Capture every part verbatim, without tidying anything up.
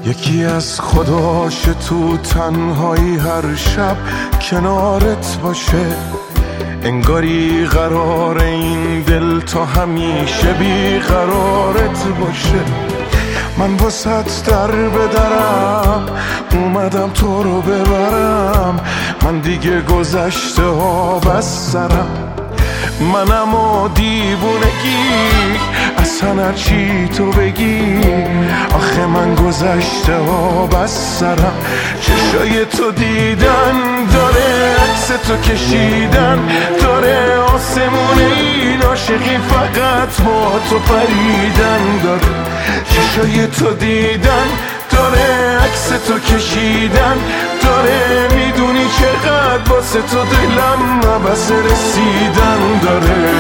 یکی از خداش تو تنهایی هر شب کنارت باشه، انگاری قرار این دل تا همیشه بی قرارت باشه. من واسط در بدرم اومدم تو رو ببرم، من دیگه گذشته ها بس سرم. منم و دیوونگی اصلا هرچی تو بگی، آخه من گذشته ها بس سرم. چشای تو دیدن داره، عکس تو کشیدن داره، آسمون این عاشقی فقط با تو پریدن داره. چشای تو دیدن داره، عکس تو کشیدن داره، میدونی چقدر واسه تو دلم نبس رسیدن داره.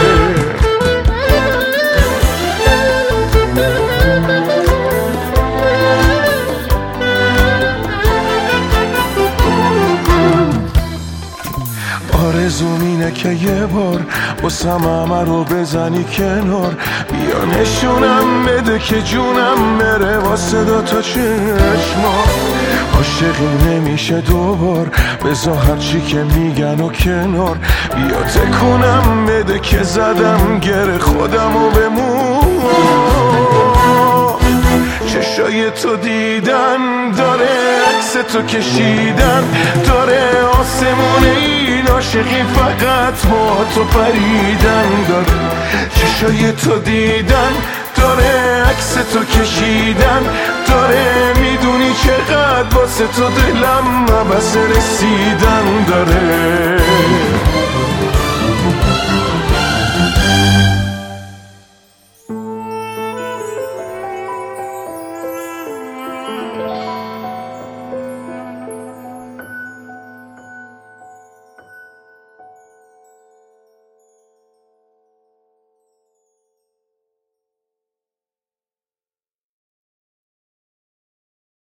آرزوم اینه که یه بار واسم همه رو بزنی کنار، بیا نشونم بده که جونم بره واسه دوتا چشما. عاشقی نمیشه دوبار، بذار هرچی که میگن و کنار، بیا تکونم بده که زدم گره خودم و بمون. چشای تو دیدن داره، عکس تو کشیدن داره، آسمون این عاشقی فقط با تو پریدن داره. چشای تو دیدن داره، عکس تو کشیدن داره، میدونی چقدر واسه تو دلم نبس رسیدن داره.